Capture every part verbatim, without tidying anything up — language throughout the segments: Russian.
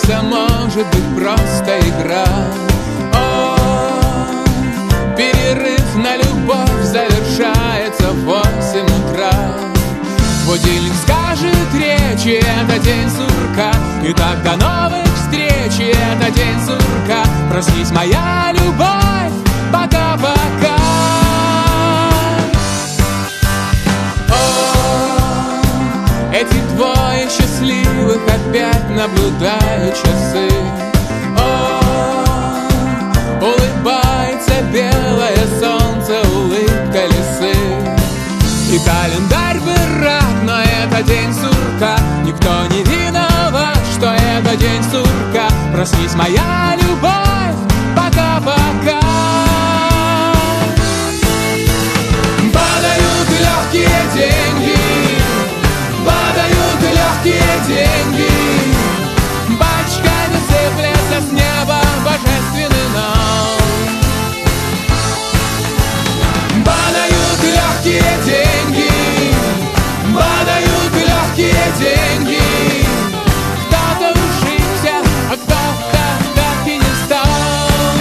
кажется, может быть просто игра. О, перерыв на любовь завершается в восемь утра. Будильник скажет речи, это день сурка, и так до новых встреч, и это день сурка. Проснись, моя любовь, пока-пока. О, эти двое счастливых опять наблюдают часы. О, улыбается белое солнце, улыбка лисы. И календарь бы рад, но это день сурка. Никто не виноват, что это день сурка. Проснись, моя любовь, пока-пока. Падают легкие деньги, падают легкие деньги, бочками сыплется с неба божественный нам. Падают легкие деньги, падают легкие деньги. Кто-то ушибся, а кто-то так и не стал.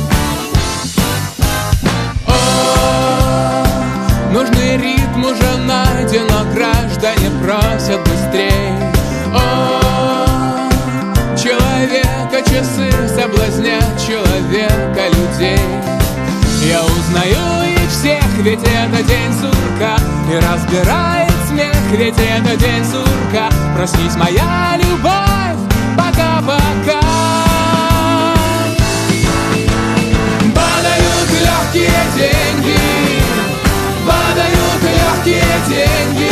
О, нужный ритм уже найден, но граждане просят быстрей. О, человека часы соблазнят человека людей. Я узнаю их всех, ведь это день сурка, и разбирает смех, ведь это день сурка. Проснись, моя любовь, пока-пока. Падают легкие деньги, падают легкие деньги,